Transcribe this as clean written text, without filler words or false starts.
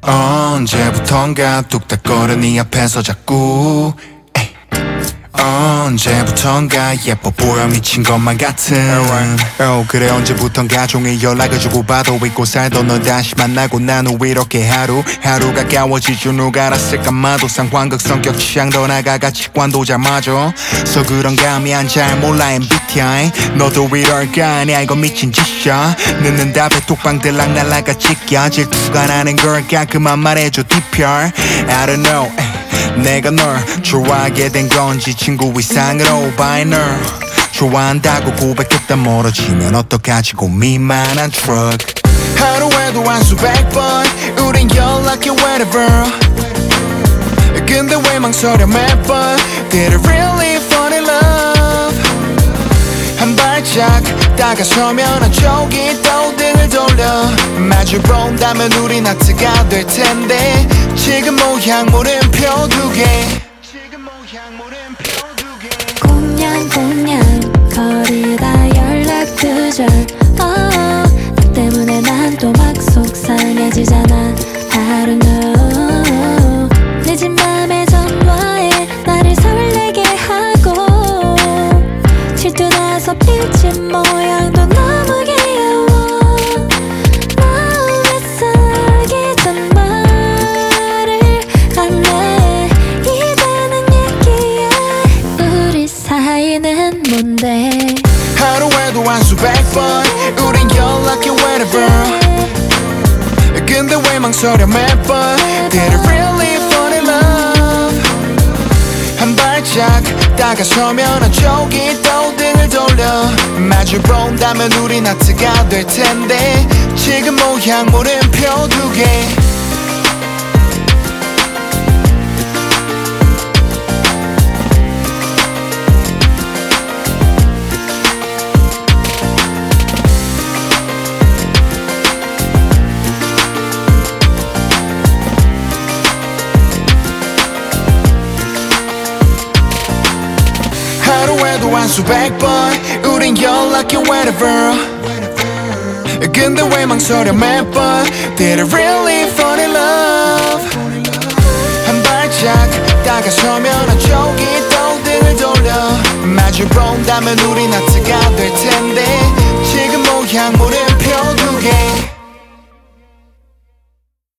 언제부턴가 뚝딱거려 네 앞에서 자꾸 언제부턴가 예뻐 보여 미친 것만 같은 그래 언제부턴가 종일 연락을 주고받아 잊고 살던 너 다시 만나고 난 후 이렇게 하루하루 가까워질 줄 누가 알았을까 마도 상황극 성격 취향도 나가 가치관도 잘 맞아 서 그런가 미안 잘 몰라 MBTI 너도 이럴까 아니야 이거 미친 짓이야 늦는 답에 톡방들락 날라가 찢겨 질투가 나는 걸까 그만 말해줘 DPR I don't know 내가 널 좋아하게 된 건지 친구 이상으로 by 널 좋아한다고 고백했다 멀어지면 어떡하지 고민만한 truck 하루에도 한 수백 번 우린 연락해 whatever 근데 왜 망설여 매번 Did I really fall in love 한 발짝 다가서면 한쪽이 또 등을 돌려 마주 본다면 우린 하트가 될 텐데 지금 모양 물음표 두 개 공냥 거리다 연락 두절 너 때문에 난 또 막 속상해지잖아 I don't know 늦은 밤에 전화해 나를 설레게 하고 질투나서 삐진 모양도 너무 귀여워 마음에 썩이 전 말을 안 해 이제는 얘기해 우리 사이는 뭔데 하루에도 한 수백 번 우린 연락해 whatever 근데 왜 망설여 매번 Did I really fall in love 한 발짝 다가서면 한쪽이 또 등을 돌려 마주 본다면 우린 하트가 될 텐데 지금 모양 물음표 두 개 하루에도 한 수백 번 우린 연락해 whatever 근데 왜 망설여 매번 Did I really fall in love 한 발짝 다가서면 한쪽이 또 등을 돌려 마주 본다면 우린 하트가 될 텐데 지금 모양